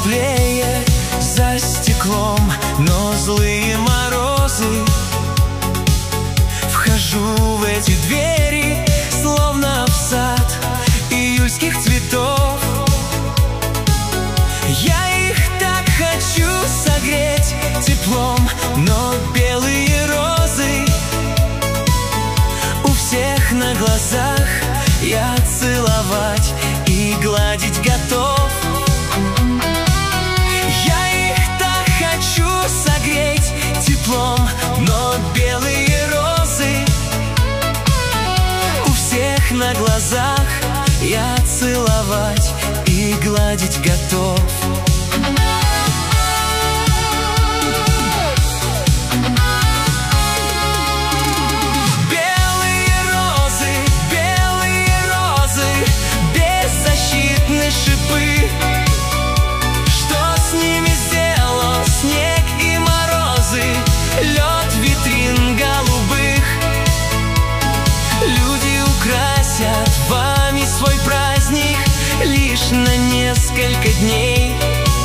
теплее за стеклом, но злые морозы. Вхожу в эти двери, словно в сад июльских цветов. Я их так хочу согреть теплом, но белые розы у всех на глазах я целовать и гладить готов. Я их так хочу согреть теплом, но белые розы у всех на глазах я целовать и гладить готов. Шипы, что с ними сделал снег и морозы, лед витрин голубых. Люди украсят вами свой праздник лишь на несколько дней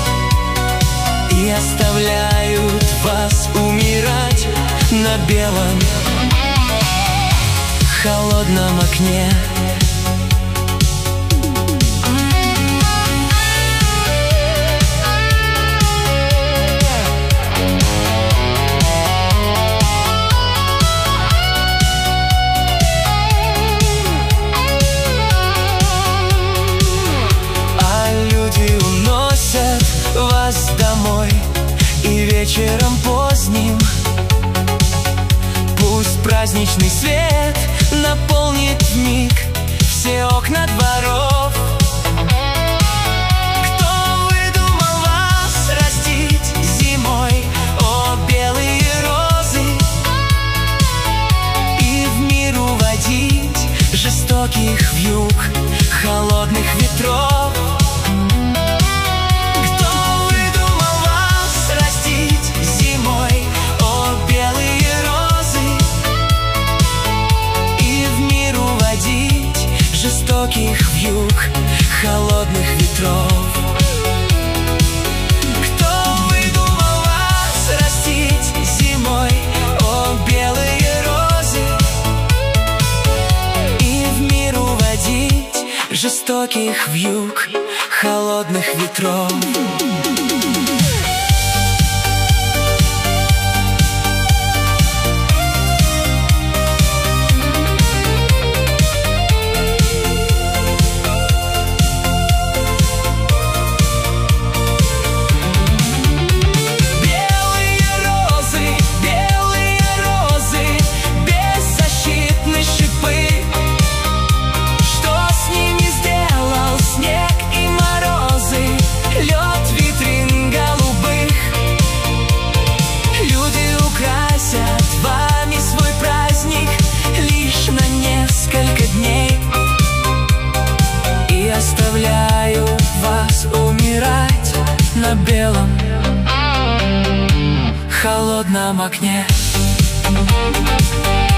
и оставляют вас умирать на белом холодном окне. Вас домой и вечером поздним пусть праздничный свет наполнит вмиг все окна дворов. Кто выдумал вас растить зимой, о белые розы, и в мир уводить жестоких вьюг холодных ветров? Жестоких вьюг холодных ветров. Кто выдумал вас растить зимой, о белые розы, и в мир уводить жестоких вьюг холодных ветров? Оставляю вас умирать на белом холодном окне.